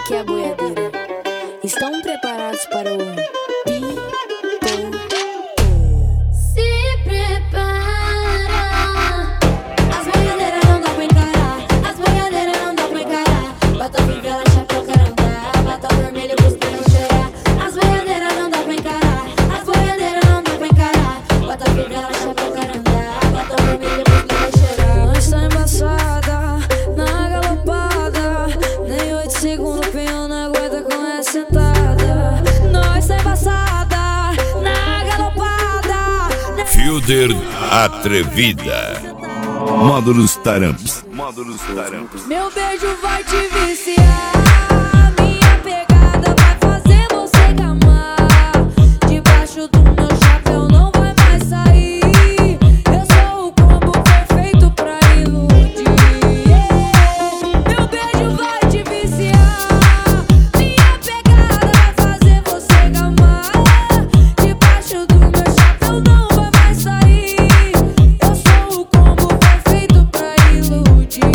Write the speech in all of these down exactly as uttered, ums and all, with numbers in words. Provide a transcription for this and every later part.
aqui é a boiadeira. Estão preparados para o pi? Se prepara. As boiadeiras não dá pra encarar. As boiadeiras não dá pra encarar. Bota fivela, chapéu, carandá. Bota vermelho, busca não cheirar. As boiadeiras não dá pra encarar. As boiadeiras não dá pra encarar. Bota fivela, chapéu, carandá. Bota vermelho, busca não cheirar. Nós tá embaçada, na galopada. Nem oito segundos, penhão não aguenta com essa sentada. Nós tá embaçada, na galopada. Fielder Atrevida. Módulos Taramps. Módulos Taramps. Meu beijo vai te viciar. Minha pegada vai fazer você gamar. Debaixo do meu chapéu não vai mais sair. Eu sou o combo perfeito pra iludir. Meu beijo vai te viciar. Minha pegada vai fazer você gamar. Debaixo do meu chapéu não vai mais sair. Eu sou o combo perfeito pra iludir.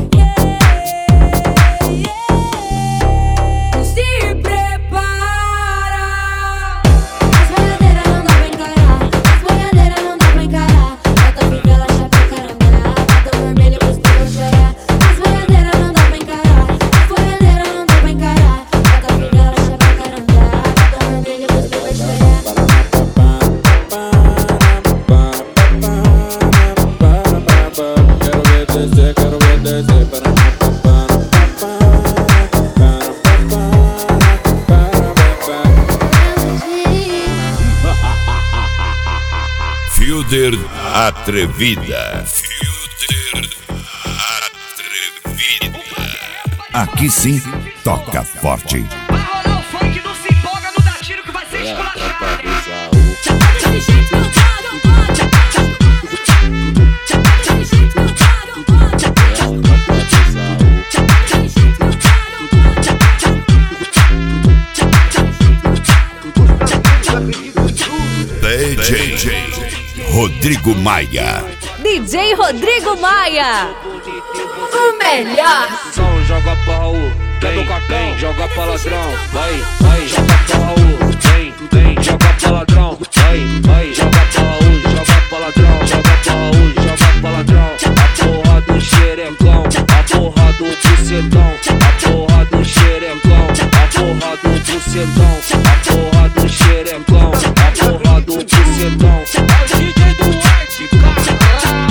Se prepara. As boiadeiras não dá pra encarar. As boiadeiras não dá pra encarar. Bota fivela, chapéu, carandá. Bota vermelho, busca não cheirar. As boiadeiras não dá pra encarar. As boiadeiras não dá pra encarar. Bota fivela, chapéu, carandá. Bota vermelho, busca não cheirar. Quero ver descer, quero ver descer para Fielder Atrevida. Fielder Atrevida. Aqui sim, toca forte. Vai rolar o funk do se empolga, não dá tiro que vai ser esculachado. Desse jeito que eu trago, desse jeito que eu trago, D J Rodrigo Maia. D J Rodrigo Maia, o melhor. Som, joga pra Raul, vem, vem, joga pra ladrão, vai, vai, joga pra Raul, vem, vem, joga pra ladrão, vai, vai, joga pra Raul, joga pra ladrão, joga pra Raul, joga pra ladrão, a porra do xerecão, a porra do bucetão, a porra do xerecão, a porra do bucetão, a porra do xerecão, a porra do bucetão. É o D J do White, cara.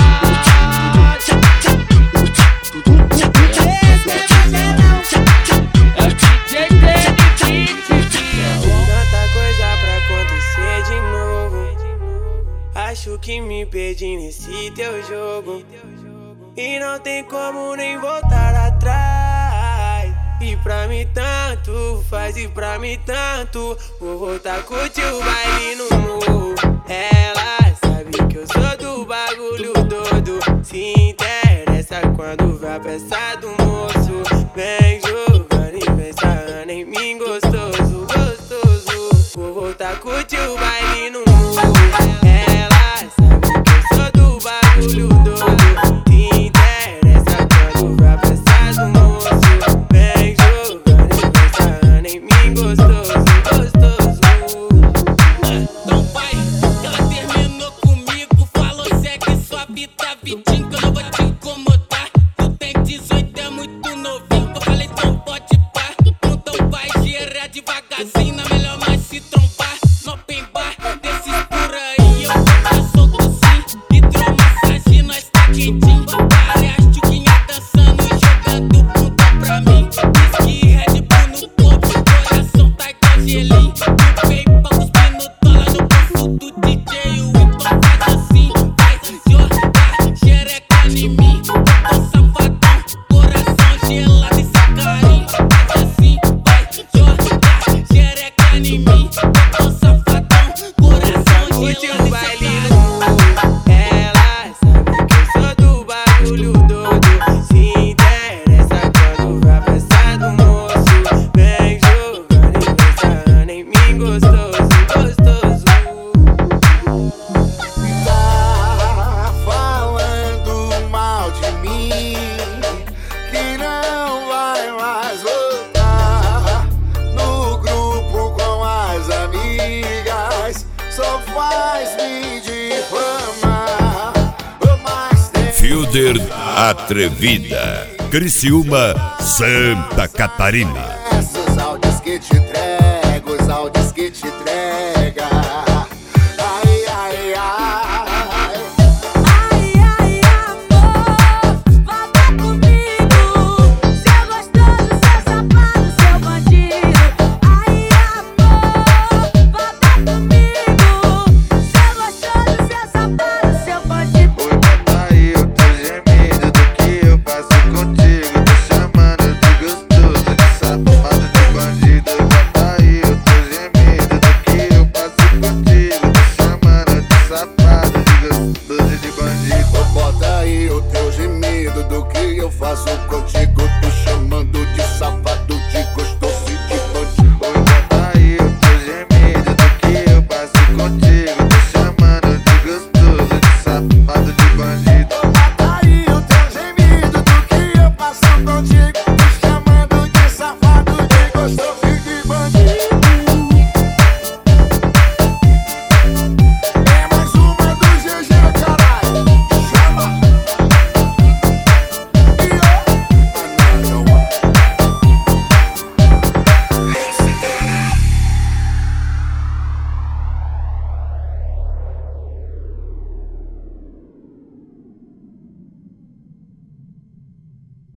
Tanta coisa pra acontecer de novo. Acho que me perdi nesse teu jogo. E não tem como nem voltar atrás. E pra mim tanto faz, e pra mim tanto. Vou voltar a curtir o baile no morro. Ela sabe que eu sou do bagulho todo. Se interessa quando vê a peça do moço. Vem jogando e vem sarrando em mim gostoso, gostoso. Vou voltar a curtir o baile no morro. Ela sabe que eu sou do bagulho todo. Se interessa quando vê a peça do moço. Vem jogando e vem sarrando em mim gostoso, gostoso. Então vai, que ela terminou comigo. Falou segue sua vida, vidinho, que eu não vou te incomodar. Tu tem dezoito, é muito novinho. Eu falei, então pode pá. Então vai gerar devagarzinho, na melhor mais se trombar. No open bar, desses por aí. Eu vou tá solto sim. Hidromassagem, nós tá quentinho. Várias tchuquinhas dançando e jogando bunda pra mim. Whisky, Red Bull no corpo, coração tá igual gelinho. O peito cuspindo dólar no bolso do D J. O então faz assim, vai jogar xereca em mim. Eu tô safadão, coração gelado e sem carinho. Faz assim, vai jogar xereca pedir fama, mas tem Fielder Atrevida, Criciúma, Santa Catarina. esses áudios que te entrego, os áudios que te entrega. Ai, ai, ai. Ai, ai, amor, volta comigo. Seu gostoso, seu safado, seu bandido. Ai, amor, volta comigo. Seu gostoso, seu safado, seu bandido. Oi, bota aí o teu gemido do que eu faço contigo. Tô chamando de gostoso, de safado, de bandido. Oi, bota aí o teu gemido do que eu faço contigo. Tô chamando de safado, de gostoso, de bandido. Bota aí o teu gemido do que eu faço contigo.